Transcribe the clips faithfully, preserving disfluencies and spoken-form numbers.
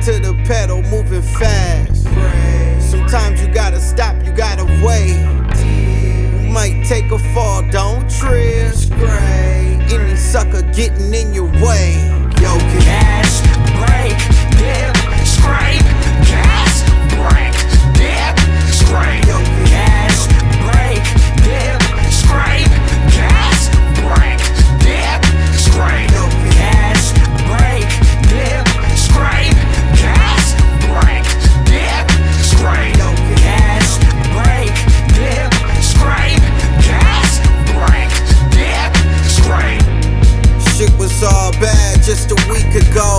to the pedal, moving fast. Sometimes you gotta stop, you gotta wait. You might take a fall, don't trip. Any sucker getting in your way. Yo, can Gas, brake, dip, scrape. Gas, brake, dip, scrape. Yo, can Gas, brake, dip, scrape. Gas, brake, dip, scrape. Yo, can Gas, brake, dip, scrape. Gas, brake, dip, scrape. Yo, can Gas, brake, dip, scrape. Gas, brake, dip, scrape. Shit was all bad just a week ago.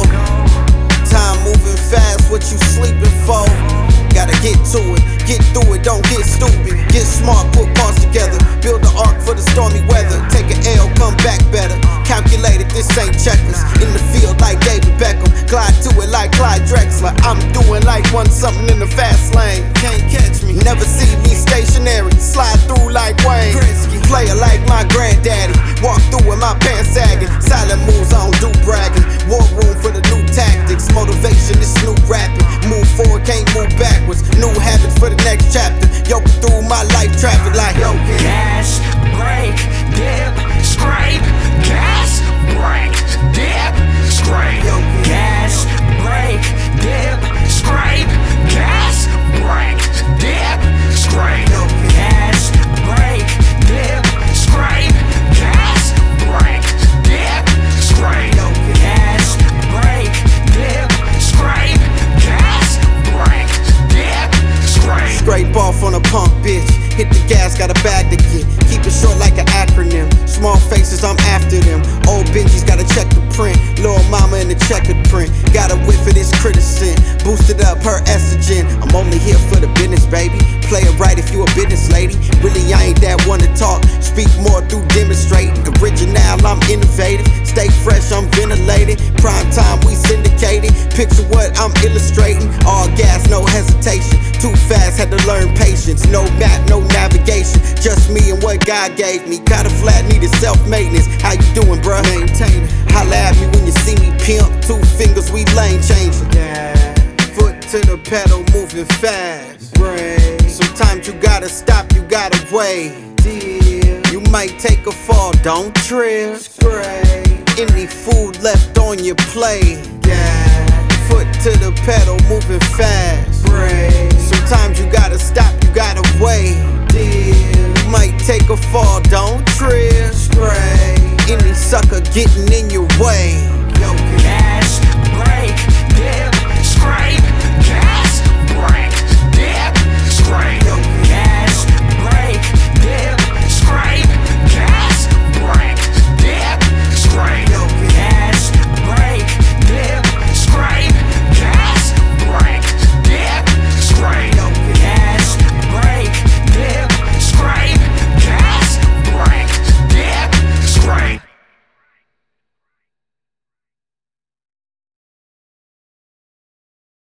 Time moving fast, what you sleeping for? Gotta get to it, get through it, don't get stupid. Get smart, put parts together. Build the ark for the stormy weather. Take an L, come back better. Calculated, this ain't checkers. In the field like David Beckham. Glide to it like Clyde Drexler. I'm doing like one something in the fast lane. Can't catch me. Never see me stationary. Slide through like Wayne. Player like my granddaddy. Walk through with my pants sagging. Silent moves, I don't do bragging. War room for the new tactics. Motivation is new rapping. Move forward, can't move backwards. New habits for the next chapter. Yo, through my life traffic like yo, can Gas, brake, dip, scrape. Gas, brake, dip, scrape. Yo, can Gas, brake, dip, scrape. Gas, brake, dip, scrape. Yo, can Gas, brake, dip, scrape. Gas, brake, dip, scrape. Yo, can Gas, brake, dip, scrape. Gas, brake, dip, scrape. Scrape off on a pump, bitch. Hit the gas, got a bag to get. Keep it short like an acronym. Small faces, I'm after them. Old Benji's gotta check the print. Lil' mama in the checkered print. Got a whiff of this criticism. Boosted up her estrogen. I'm only here for the business, baby. Play it right if you a business lady. Really, I ain't that one to talk. Speak more through demonstrating. Original, I'm innovative. Stay fresh, I'm ventilated. Prime time, we syndicated. Picture what I'm illustrating. All gas, no hesitation. Too fast, had to learn patience. No map, no navigation. Just me and what God gave me. Got a flat, needed self-maintenance. How you doing, bruh? Maintaining. Holla at me when you see me pimp. Two fingers, we lane changing. Yeah. Foot to the pedal, moving fast. Brain. Sometimes you gotta stop, you gotta wait. You might take a fall, don't trip. Any food left on your plate. Yeah. Foot to the pedal, moving fast. Sometimes you gotta stop, you gotta wait. You might take a fall, don't trip. Any sucker getting in your way.